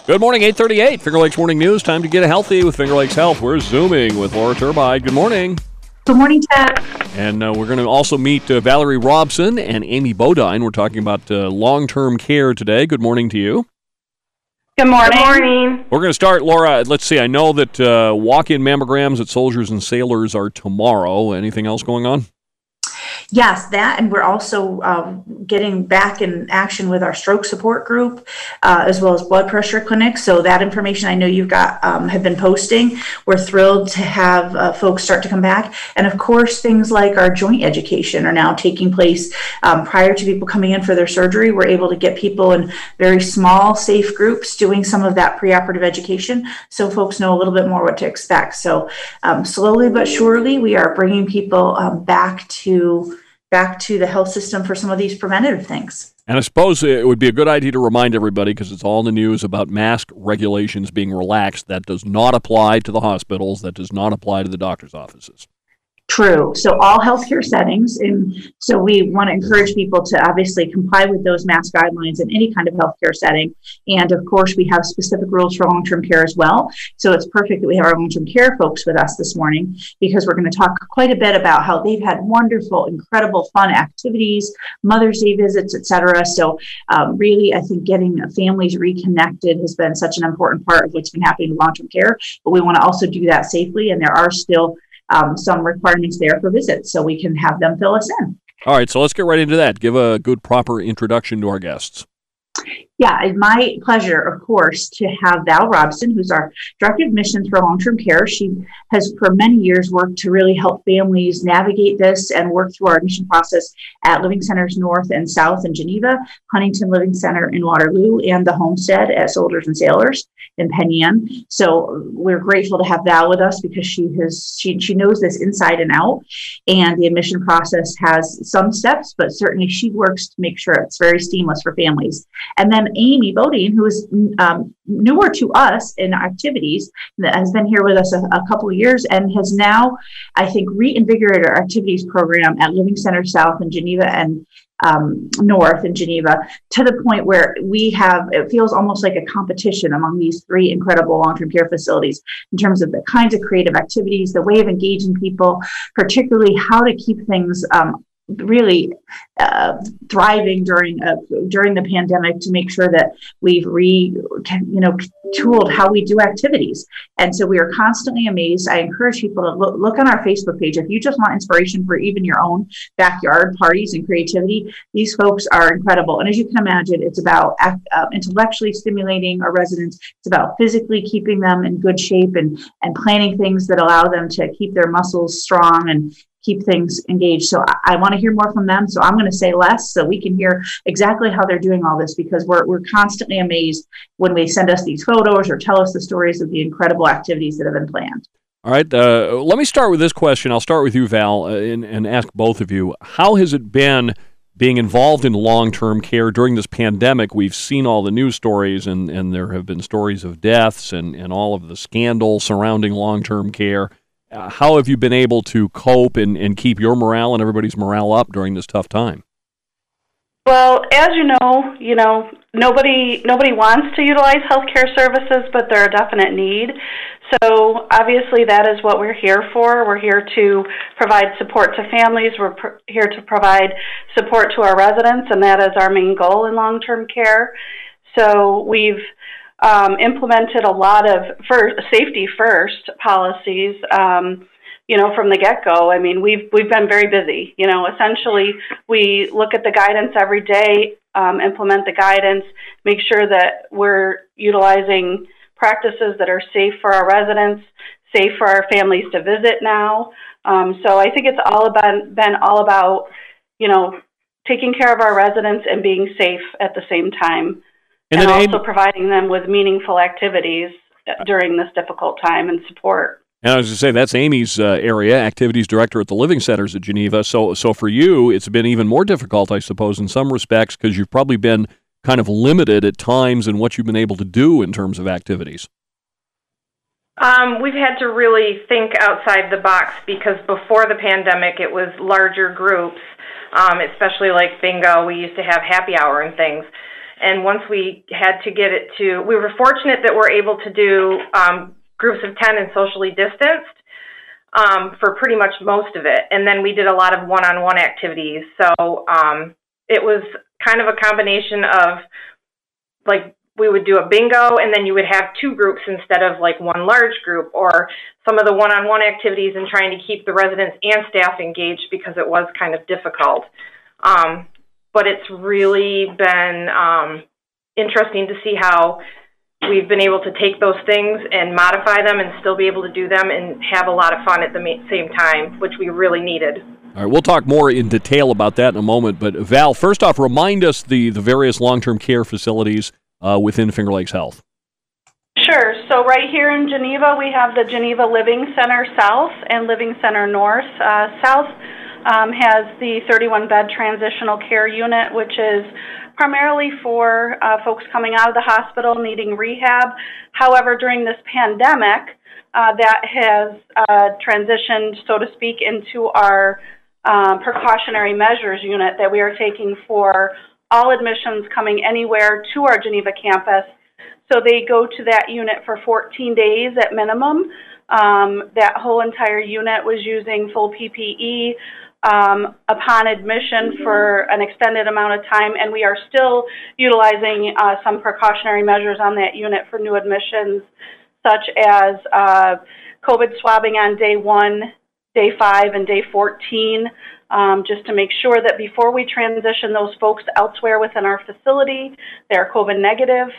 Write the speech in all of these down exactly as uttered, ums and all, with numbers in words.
Good morning, eight thirty-eight. Finger Lakes Morning News. Time to get healthy with Finger Lakes Health. We're Zooming with Laura Turbide. Good morning. Good morning, Ted. And uh, we're going to also meet uh, Valerie Robson and Amy Bodine. We're talking about uh, long-term care today. Good morning to you. Good morning. Good morning. We're going to start, Laura. Let's see. I know that uh, walk-in mammograms at Soldiers and Sailors are tomorrow. Anything else going on? Yes, that, and we're also um, getting back in action with our stroke support group, uh, as well as blood pressure clinics. So that information I know you've got um, have been posting. We're thrilled to have uh, folks start to come back, and of course, things like our joint education are now taking place um, prior to people coming in for their surgery. We're able to get people in very small, safe groups doing some of that preoperative education, so folks know a little bit more what to expect. So um, slowly but surely, we are bringing people um, back to back to the health system for some of these preventative things. And I suppose it would be a good idea to remind everybody, because it's all in the news, about mask regulations being relaxed. That does not apply to the hospitals. That does not apply to the doctor's offices. True. So all healthcare settings, and so we want to encourage people to obviously comply with those mask guidelines in any kind of healthcare setting. And of course, we have specific rules for long-term care as well. So it's perfect that we have our long-term care folks with us this morning, because we're going to talk quite a bit about how they've had wonderful, incredible, fun activities, Mother's Day visits, et cetera. So um, really, I think getting families reconnected has been such an important part of what's been happening in long-term care. But we want to also do that safely, and there are still Um, some requirements there for visits, so we can have them fill us in. All right, so let's get right into that. Give a good, proper introduction to our guests. Yeah, it's my pleasure, of course, to have Val Robson, who's our Director of Admissions for Long-Term Care. She has, for many years, worked to really help families navigate this and work through our admission process at Living Centers North and South in Geneva, Huntington Living Center in Waterloo, and the Homestead at Soldiers and Sailors in Penn Yan. So we're grateful to have Val with us, because she has she she knows this inside and out, and the admission process has some steps, but certainly she works to make sure it's very seamless for families. And then Amy Bodine, who is um, newer to us in activities, that has been here with us a, a couple of years and has now, I think, reinvigorated our activities program at Living Center South in Geneva and um, North in Geneva, to the point where we have, it feels almost like a competition among these three incredible long-term care facilities in terms of the kinds of creative activities, the way of engaging people, particularly how to keep things um, really uh, thriving during uh, during the pandemic, to make sure that we've re you know tooled how we do activities. And so we are constantly amazed. I encourage people to look, look on our Facebook page. If you just want inspiration for even your own backyard parties and creativity, these folks are incredible. And as you can imagine, it's about uh, intellectually stimulating our residents. It's about physically keeping them in good shape, and and planning things that allow them to keep their muscles strong and keep things engaged. So I, I want to hear more from them. So I'm going to say less so we can hear exactly how they're doing all this, because we're we're constantly amazed when they send us these photos or tell us the stories of the incredible activities that have been planned. All right. Uh, let me start with this question. I'll start with you, Val, uh, and, and ask both of you. How has it been being involved in long-term care during this pandemic? We've seen all the news stories, and, and there have been stories of deaths and, and all of the scandals surrounding long-term care. Uh, how have you been able to cope and, and keep your morale and everybody's morale up during this tough time? Well, as you know, you know, nobody nobody wants to utilize healthcare services, but they're a definite need. So obviously that is what we're here for. We're here to provide support to families. We're pr- here to provide support to our residents, and that is our main goal in long-term care. So we've Um, implemented a lot of first, safety first policies, um, you know, from the get-go. I mean, we've we've been very busy. You know, essentially, we look at the guidance every day, um, implement the guidance, make sure that we're utilizing practices that are safe for our residents, safe for our families to visit now. Um, so I think it's all about, been all about, you know, taking care of our residents and being safe at the same time. And, and also Amy, providing them with meaningful activities during this difficult time and support. And I was going to say, that's Amy's uh, area, Activities Director at the Living Centers at Geneva. So so for you, it's been even more difficult, I suppose, in some respects, because you've probably been kind of limited at times in what you've been able to do in terms of activities. Um, we've had to really think outside the box, because before the pandemic, it was larger groups, um, especially like bingo. We used to have happy hour and things. And once we had to get it to, we were fortunate that we're able to do um, groups of ten and socially distanced um, for pretty much most of it. And then we did a lot of one-on-one activities. So um, it was kind of a combination of, like, we would do a bingo, and then you would have two groups instead of like one large group, or some of the one-on-one activities and trying to keep the residents and staff engaged because it was kind of difficult. Um, but it's really been um, interesting to see how we've been able to take those things and modify them and still be able to do them and have a lot of fun at the same time, which we really needed. All right, we'll talk more in detail about that in a moment. But Val, first off, remind us the, the various long-term care facilities Uh, within Finger Lakes Health. Sure. So right here in Geneva, we have the Geneva Living Center South and Living Center North. Uh, South um, has the thirty-one bed transitional care unit, which is primarily for uh, folks coming out of the hospital needing rehab. However, during this pandemic, uh, that has uh, transitioned, so to speak, into our uh, precautionary measures unit that we are taking for all admissions coming anywhere to our Geneva campus. So they go to that unit for fourteen days at minimum. Um, that whole entire unit was using full P P E um, upon admission for an extended amount of time, and we are still utilizing uh, some precautionary measures on that unit for new admissions, such as uh, COVID swabbing on day one, day five, and day fourteen. Um, just to make sure that before we transition those folks elsewhere within our facility, they're COVID negative.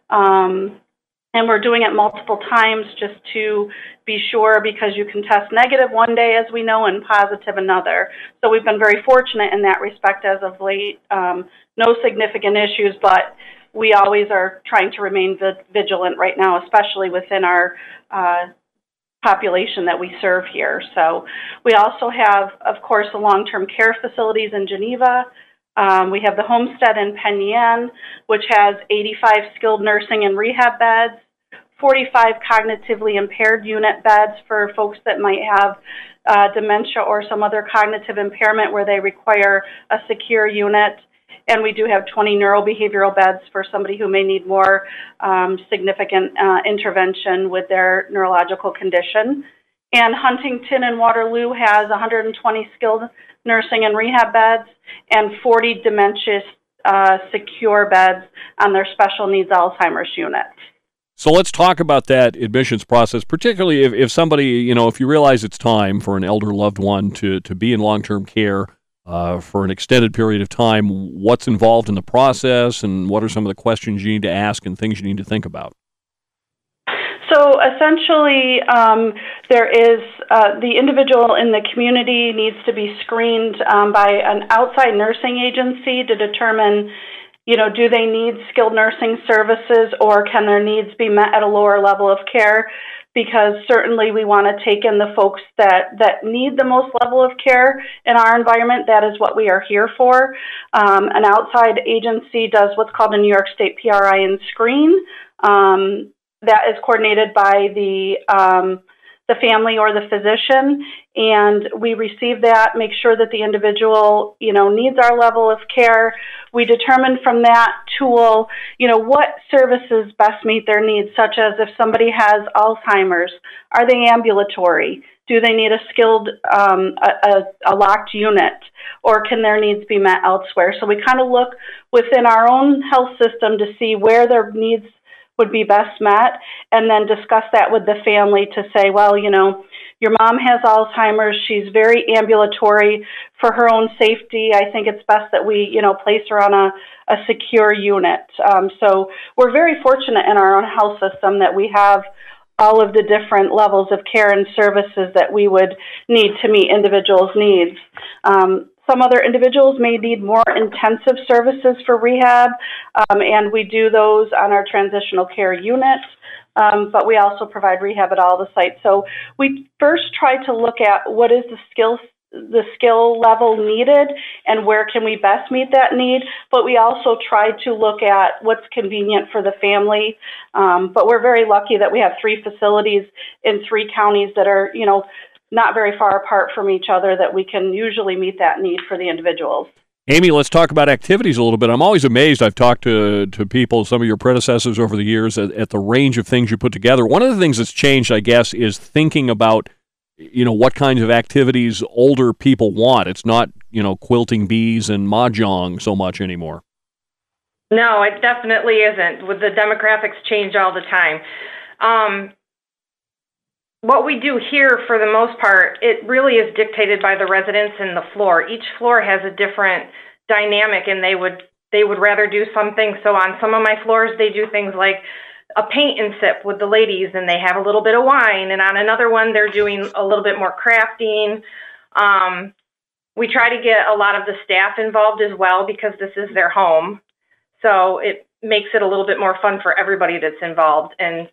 Um, and we're doing it multiple times just to be sure, because you can test negative one day, as we know, and positive another. So we've been very fortunate in that respect as of late. Um, no significant issues, but we always are trying to remain vigilant right now, especially within our uh, population that we serve here. So we also have, of course, the long-term care facilities in Geneva. Um, we have the Homestead in Penn Yan, which has eighty-five skilled nursing and rehab beds, forty-five cognitively impaired unit beds for folks that might have uh, dementia or some other cognitive impairment where they require a secure unit. And we do have twenty neurobehavioral beds for somebody who may need more um, significant uh, intervention with their neurological condition. And Huntington and Waterloo has one hundred twenty skilled nursing and rehab beds and forty dementia uh, secure beds on their special needs Alzheimer's unit. So let's talk about that admissions process, particularly if, if somebody, you know, if you realize it's time for an elder loved one to, to be in long-term care Uh, for an extended period of time. What's involved in the process, and what are some of the questions you need to ask and things you need to think about? So essentially, um, there is uh, the individual in the community needs to be screened um, by an outside nursing agency to determine, you know, do they need skilled nursing services, or can their needs be met at a lower level of care? Because certainly we want to take in the folks that, that need the most level of care in our environment. That is what we are here for. Um, an outside agency does what's called a New York State P R I N screen. Um, that is coordinated by the um, the family or the physician, and we receive that, make sure that the individual, you know, needs our level of care. We determine from that tool, you know, what services best meet their needs, such as if somebody has Alzheimer's, are they ambulatory? Do they need a skilled, um, a, a, a locked unit, or can their needs be met elsewhere? So we kind of look within our own health system to see where their needs would be best met, and then discuss that with the family to say, well, you know, your mom has Alzheimer's, she's very ambulatory. For her own safety, I think it's best that we, you know, place her on a, a secure unit. Um, so we're very fortunate in our own health system that we have all of the different levels of care and services that we would need to meet individuals' needs. Um, Some other individuals may need more intensive services for rehab, um, and we do those on our transitional care unit, um, but we also provide rehab at all the sites. So we first try to look at what is the skill, the skill level needed and where can we best meet that need, but we also try to look at what's convenient for the family. Um, but we're very lucky that we have three facilities in three counties that are, you know, not very far apart from each other, that we can usually meet that need for the individuals. Amy, let's talk about activities a little bit. I'm always amazed. I've talked to to people, some of your predecessors over the years, at, at the range of things you put together. One of the things that's changed, I guess, is thinking about, you know, what kinds of activities older people want. It's not, you know, quilting bees and mahjong so much anymore. No, it definitely isn't. With the demographics change all the time. Um, what we do here, for the most part, it really is dictated by the residents and the floor. Each floor has a different dynamic, and they would they would rather do something. So on some of my floors, they do things like a paint and sip with the ladies, and they have a little bit of wine. And on another one, they're doing a little bit more crafting. Um, we try to get a lot of the staff involved as well, because this is their home. So it makes it a little bit more fun for everybody that's involved. And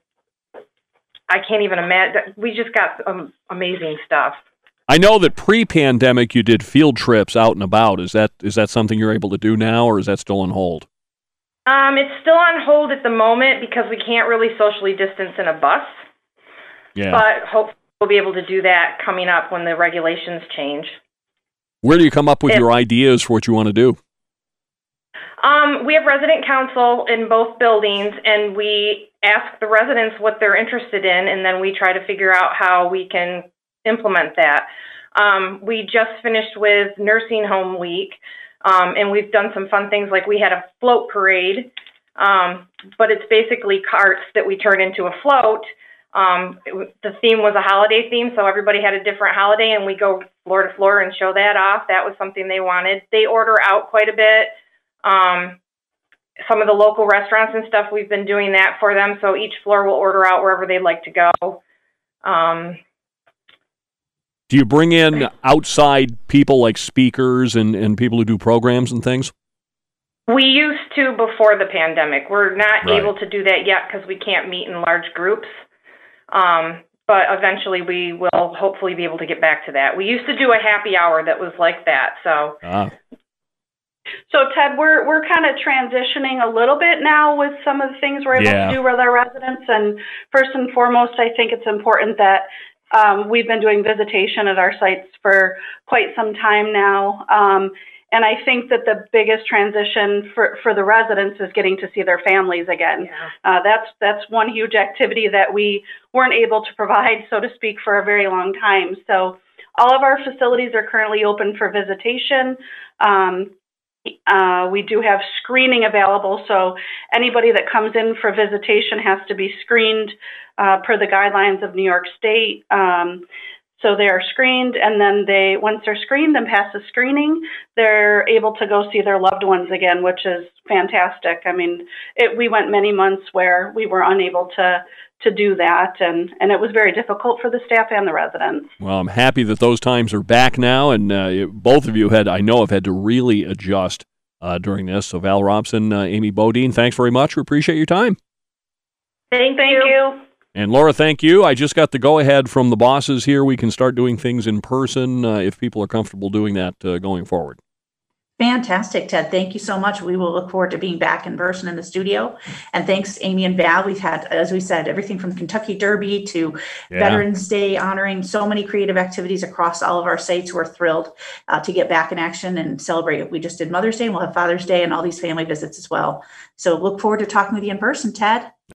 I can't even imagine. We just got um, amazing stuff. I know that pre-pandemic you did field trips out and about. Is that is that something you're able to do now, or is that still on hold? Um, it's still on hold at the moment because we can't really socially distance in a bus. Yeah. But hopefully we'll be able to do that coming up when the regulations change. Where do you come up with If, your ideas for what you want to do? Um, we have resident council in both buildings, and we ask the residents what they're interested in, and then we try to figure out how we can implement that. Um, we just finished with Nursing Home Week, um, and we've done some fun things, like we had a float parade, um, but it's basically carts that we turn into a float. Um, it, the theme was a holiday theme, so everybody had a different holiday, and we go floor to floor and show that off. That was something they wanted. They order out quite a bit. Um, some of the local restaurants and stuff, we've been doing that for them. So each floor will order out wherever they'd like to go. Um, do you bring in outside people like speakers and, and people who do programs and things? We used to before the pandemic. We're not Right. able to do that yet because we can't meet in large groups. Um, but eventually we will hopefully be able to get back to that. We used to do a happy hour that was like that. So. Ah. So, Ted, we're we're kind of transitioning a little bit now with some of the things we're able Yeah. to do with our residents. And first and foremost, I think it's important that um, we've been doing visitation at our sites for quite some time now. Um, and I think that the biggest transition for, for the residents is getting to see their families again. Yeah. Uh, that's that's one huge activity that we weren't able to provide, so to speak, for a very long time. So all of our facilities are currently open for visitation. Um, Uh, we do have screening available, so anybody that comes in for visitation has to be screened uh, per the guidelines of New York State. Um, so they are screened, and then they, once they're screened and pass the screening, they're able to go see their loved ones again, which is fantastic. I mean, it, we went many months where we were unable to to do that, and, and it was very difficult for the staff and the residents. Well, I'm happy that those times are back now, and uh, both of you had, I know, have had to really adjust uh, during this. So Val Robson, uh, Amy Bodine, thanks very much. We appreciate your time. Thank, Thank you. you. And Laura, thank you. I just got the go-ahead from the bosses here. We can start doing things in person uh, if people are comfortable doing that uh, going forward. Fantastic, Ted. Thank you so much. We will look forward to being back in person in the studio. And thanks, Amy and Val. We've had, as we said, everything from Kentucky Derby to Yeah. Veterans Day, honoring so many creative activities across all of our sites. We're thrilled uh, to get back in action and celebrate it. We just did Mother's Day, and we'll have Father's Day and all these family visits as well. So look forward to talking with you in person, Ted.